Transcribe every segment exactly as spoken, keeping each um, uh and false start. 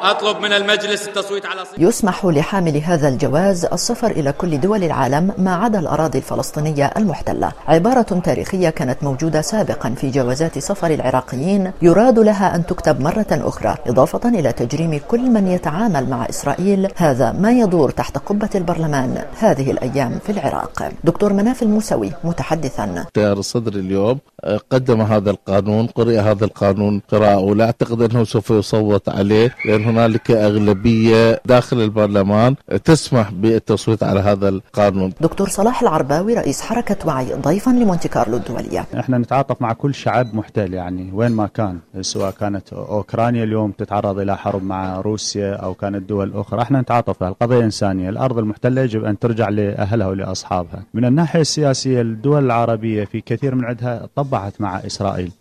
أطلب من المجلس التصويت على صيغة. يسمح لحامل هذا الجواز السفر إلى كل دول العالم ما عدا الأراضي الفلسطينية المحتلة، عبارة تاريخية كانت موجودة سابقا في جوازات سفر العراقيين يراد لها أن تكتب مرة أخرى، إضافة إلى تجريم كل من يتعامل مع إسرائيل. هذا ما يدور تحت قبة البرلمان هذه الأيام في العراق. دكتور مناف الموسوي متحدثا: اختيار الصدر اليوم قدم هذا القانون، قرئ هذا القانون قراءة، ولا أعتقد أنه سوف يصوت عليه لأن هنالك أغلبية داخل البرلمان تسمح بالتصويت على هذا القانون. دكتور صلاح العرباوي رئيس حركة وعي ضيفا لمونتي كارلو الدولية: احنا نتعاطف مع كل شعب محتل يعني وين ما كان، سواء كانت أوكرانيا اليوم تتعرض إلى حرب مع روسيا أو كانت دول أخرى، احنا نتعاطف. القضية إنسانية، الأرض المحتلة يجب أن ترجع لأهلها ولأصحابها. من الناحية السياسية الدول العربية في كثير من عندها طبعت مع إسرائيل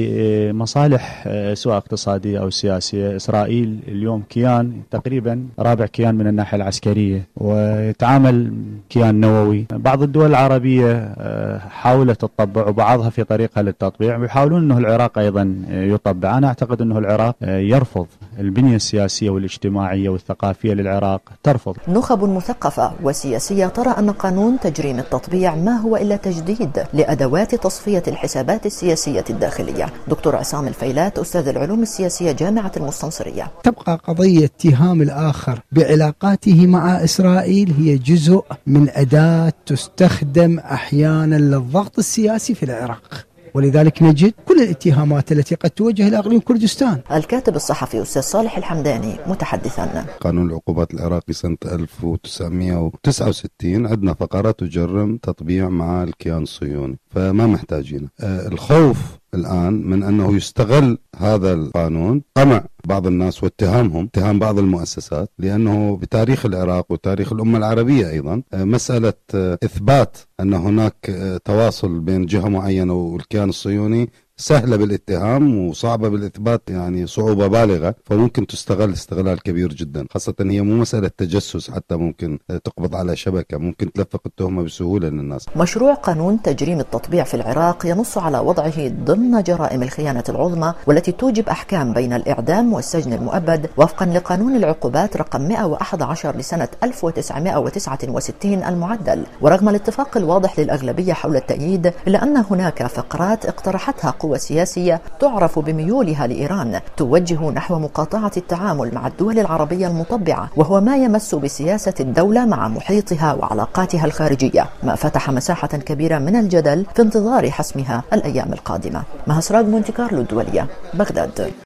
لمصالح سواء اقتصادية أو سياسية. إسرائيل اليوم كيان تقريبا رابع كيان من الناحية العسكرية، ويتعامل كيان نووي. بعض الدول العربية حاولت تطبع وبعضها في طريقها للتطبيع، ويحاولون أنه العراق أيضا يطبع. أنا أعتقد أنه العراق يرفض البنية السياسية والاجتماعية والثقافية للعراق، ترفض. نخب مثقفة وسياسية ترى أن قانون تجريم التطبيع ما هو إلا تجديد لأدوات تصفية الحسابات السياسية الداخلية. دكتور عصام الفيلات أستاذ العلوم السياسية جامعة المستنصرية: تبقى قضية اتهام الآخر بعلاقاته مع إسرائيل هي جزء من أداة تستخدم أحيانا للضغط السياسي في العراق، ولذلك نجد كل الاتهامات التي قد توجه إلى إقليم كردستان. الكاتب الصحفي أستاذ صالح الحمداني متحدثا: قانون العقوبات العراقي سنة ألف وتسعمئة وتسعة وستين عندنا فقرات تجرم تطبيع مع الكيان الصهيوني، فما محتاجين. آه الخوف الآن من أنه يستغل هذا القانون قمع بعض الناس واتهامهم، اتهام بعض المؤسسات، لأنه بتاريخ العراق وتاريخ الأمة العربية أيضا مسألة إثبات أن هناك تواصل بين جهة معينة والكيان الصهيوني سهلة بالاتهام وصعبة بالإثبات، يعني صعوبة بالغة، فممكن تستغل استغلال كبير جدا، خاصة هي مو مسألة تجسس، حتى ممكن تقبض على شبكة، ممكن تلفق التهمة بسهولة للناس. مشروع قانون تجريم التطبيع في العراق ينص على وضعه ضمن جرائم الخيانة العظمى، والتي توجب أحكام بين الإعدام والسجن المؤبد وفقا لقانون العقوبات رقم مئة وأحد عشر لسنة ألف وتسعمئة وتسعة وستين المعدل. ورغم الاتفاق الواضح للأغلبية حول التأييد، إلا أن هناك فقرات اقترحتها قوة سياسية تعرف بميولها لإيران توجه نحو مقاطعة التعامل مع الدول العربية المطبعة، وهو ما يمس بسياسة الدولة مع محيطها وعلاقاتها الخارجية، ما فتح مساحة كبيرة من الجدل في انتظار حسمها الأيام القادمة. مها سراج، مونتي كارلو الدولية، بغداد.